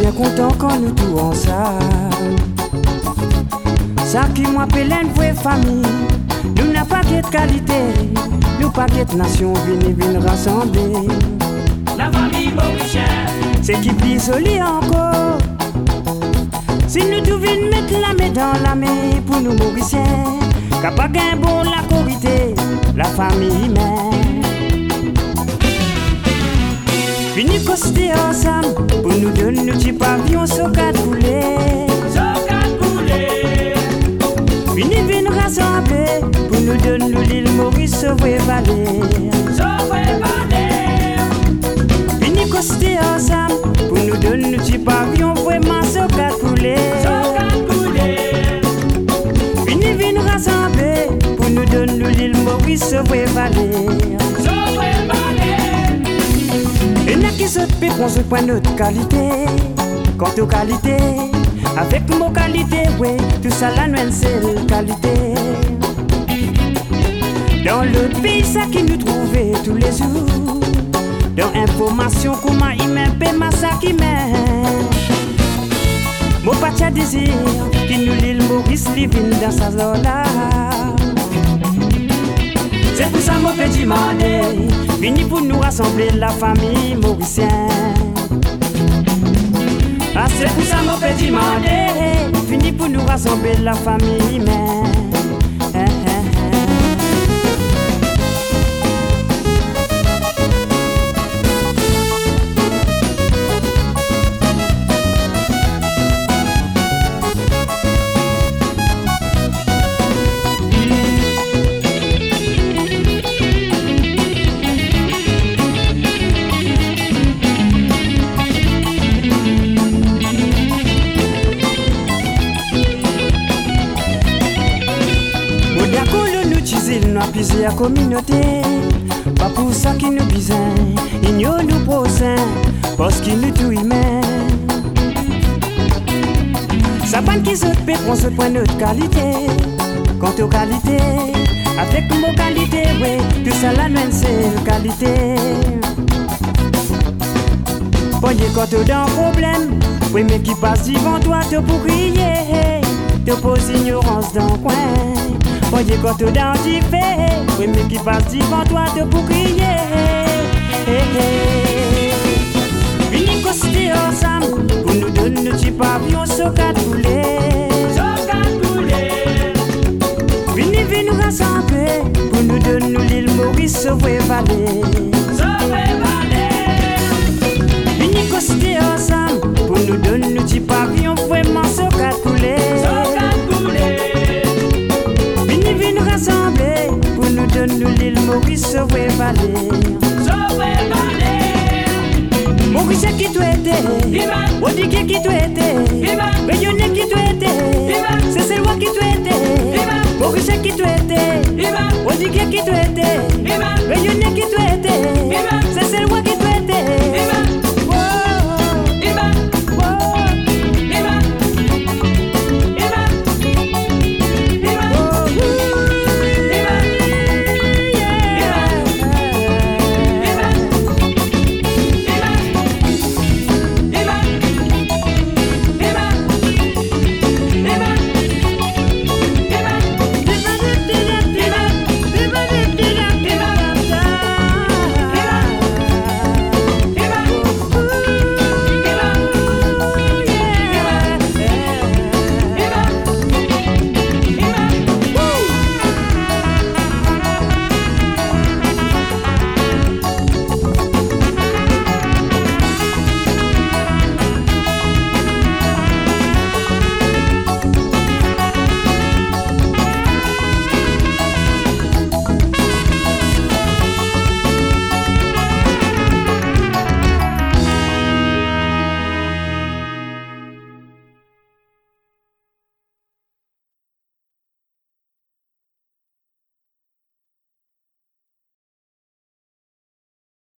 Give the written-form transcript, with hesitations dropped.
bien content quand nous tout ensemble. Ça qui m'appelle une vraie famille. Nous n'a pas de qualité, nous pas de nation, viennent rassembler. La famille mauricienne, c'est qui plus solide encore. Si nous devions mettre la main dans la main pour nous mauriciens, capable un bon la corité, la famille même. Fini coster ensemble pour nous donner nos petits pavillons sur quatre poulets. Fini venir rassembler pour nous donner l'île Maurice sauver Valère. Fini coster ensemble pour nous donner nos petits pavillons vraiment sur quatre poulets. Fini venir rassembler pour nous donner l'île Maurice sauver Valère. Et n'a qui saute pépon sur point notre qualité. Quant aux qualités, avec mon qualité, oui, tout ça la nouvelle c'est la qualité. Dans le pays, ça qui nous trouvait tous les jours. Dans information, comment il m'appelle, ma ça qui m'aime. Mon patia désir, qui nous l'île Maurice, living dans sa zone là. C'est pour ça mon petit demander, vini pour nous rassembler la famille mauricienne. Ah, c'est pour ça mon petit demander, vini pour nous rassembler la famille même. Nous avons pisé la communauté, pas pour ça qui nous bisent, ils nous prosaient, parce qu'ils nous tout humains. Ça pas qui se fait prendre ce point de notre qualité. Quant aux qualités, avec nos qualités, oui, tout ça la même c'est la qualité. Voyez quand tu as un problème, oui, mais qui passe devant toi, te pour crier, te pose ignorance dans le coin. Voyez quand tu as un fait, oui, mais qui passe devant toi, te pour crier. Venez coster ensemble pour nous donner nos petits pavillons sur quatre poulets. Venez nous rassembler pour nous donner l'île Maurice sauver Valère. Venez coster ensemble pour nous donner nos petits pavillons vraiment sur quatre poulets. Venez nous rassembler pour nous donner l'île Maurice sauver Valère. Maurice qui tu étais, Odiké qui tu étais, Rayonné qui tu étais, c'est Selwa qui tu étais, Maurice qui tu étais, Odiké qui tu étais.